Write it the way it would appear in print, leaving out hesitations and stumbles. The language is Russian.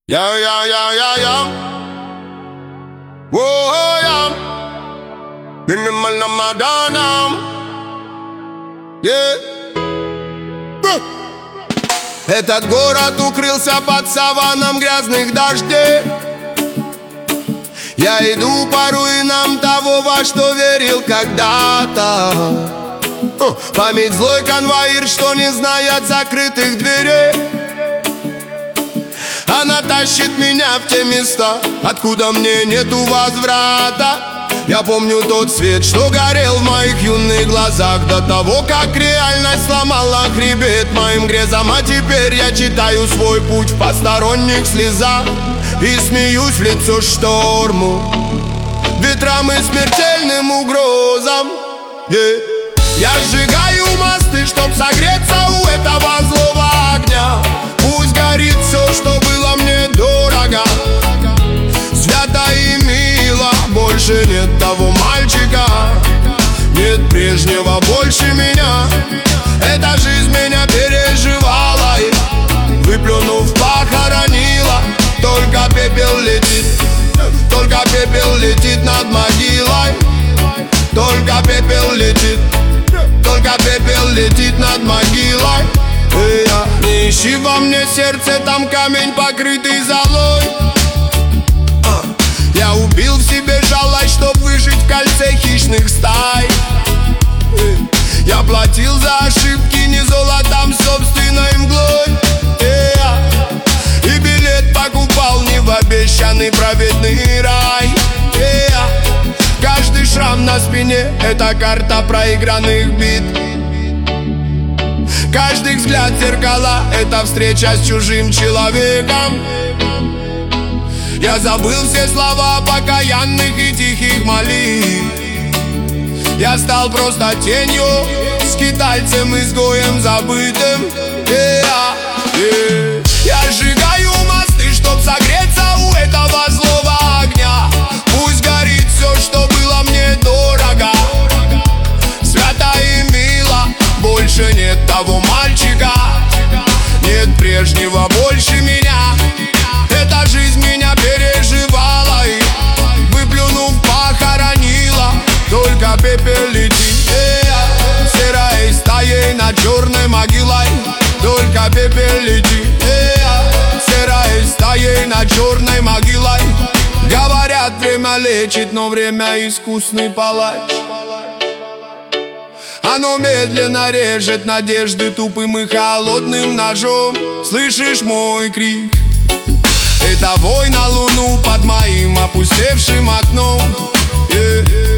Я. Воу-я. Минимально маданам. Этот город укрылся под саваном грязных дождей. Я иду по руинам того, во что верил когда-то. Память злой конвоир, что не знает закрытых дверей. Она тащит меня в те места, откуда мне нету возврата. Я помню тот свет, что горел в моих юных глазах, до того, как реальность сломала хребет моим грезам. А теперь я читаю свой путь в посторонних слезах и смеюсь в лицо шторму, ветрам и смертельным угрозам. Я сжигаю мосты, чтоб согреться у этого злого огня. Пусть горит все, что было мне дорого, свято и мило. Больше нет того мальчика, нет прежнего больше меня. Эта жизнь меня переживала и, выплюнув, похоронила. Только пепел летит, только пепел летит над могилой. Только пепел летит, только пепел летит над могилой. Не ищи во мне сердце, там камень, покрытый золой. Я убил в себе жалость, чтоб выжить в кольце хищных стай. Я платил за ошибки не золотом, собственной мглой. И билет покупал не в обещанный праведный рай. Каждый шрам на спине — это карта проигранных бит. Каждый взгляд в зеркала — это встреча с чужим человеком. Я забыл все слова покаянных и тихих молитв. Я стал просто тенью, скитальцем, изгоем забытым. Я сжигаю мосты, чтоб согреться у этого злого огня. Пусть горит все, что было мне дорого, свято и мило. Больше нет того мальчика, нет прежнего больше меня. Эта жизнь меня переживала и, выплюнув, похоронила. Только пепел летит серой стаей над черной могилой. Только пепел летит серой стаей над черной могилой. Говорят, время лечит, но время искусный палач. Оно медленно режет надежды тупым и холодным ножом. Слышишь мой крик? Это вой на луну под моим опустевшим окном.